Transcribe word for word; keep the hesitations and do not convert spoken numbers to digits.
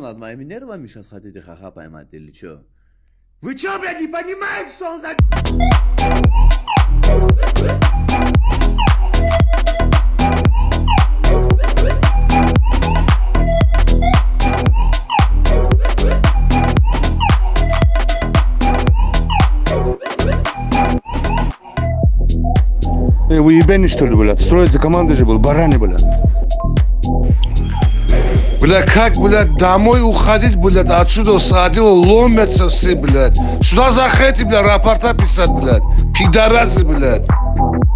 нормально, моими нервами сейчас хотите хаха поймать или что? Вы что, блядь, не понимаете, что он за... Вы ебяне что ли, блядь? Строить за командой же был, бараны, блядь. Бля, как, блядь, домой уходить, блядь, отсюда садил, ломятся все, блядь. Сюда заходите, блядь, рапорта писать, блядь. Пидорасы, блядь.